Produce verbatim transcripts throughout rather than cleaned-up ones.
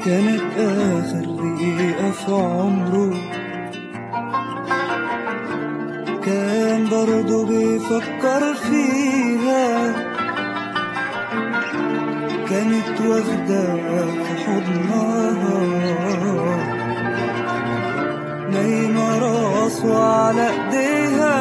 كانت آخر دقيقة في عمره، كان برضو بيفكر فيها، كانت واخدة في حضنها، نايمة راسه على ايديها،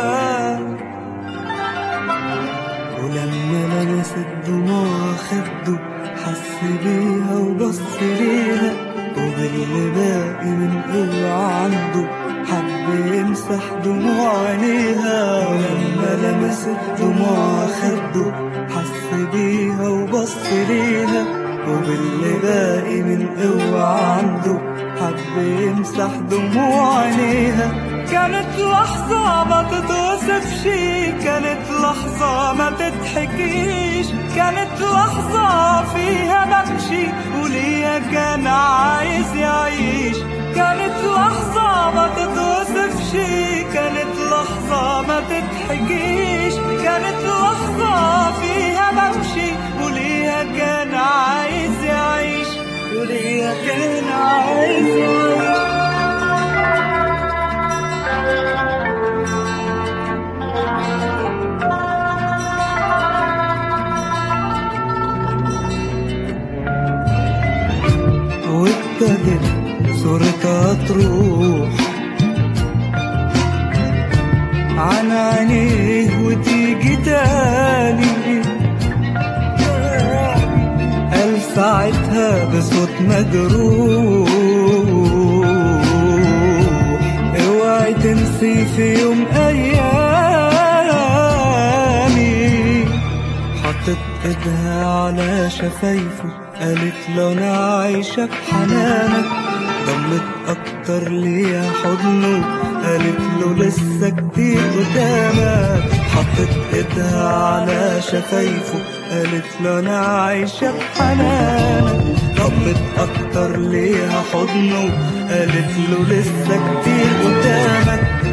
ولما لمست دموع خده حس بيها وبص ليها، وباللي باقي من قوة عنده حب يمسح دموع عينيها. ولما لمست دموع خده حس بيها وبص ليها، وباللي باقي من قوة عنده حب يمسح دموع عينيها. كانت لحظة ما تتوصفش، كانت لحظة ما تتحكيش، كانت لحظة فيها بمشي وليا كان عايز يعيش. كانت لحظة ما تتوصفش، كانت لحظة ما تتحكيش، كانت لحظة فيها بمشي وليا كان عايز يعيش، وليا كان عايز يعيش. وابتدت صورتها تروح عن عينيه وتيجي تاني، قال ساعتها بصوت مجروح اوعي تنسي في يوم ايامي. حطت ايدها على شفايفه قالت له انا عايشة بحنانك، ضمت اكتر ليا حضنه قالت له لسه كتير قدامك. حطت ايدها على شفايفه قالت له انا عايشة بحنانك، ضمت اكتر ليها حضنه قالت له لسه كتير قدامك.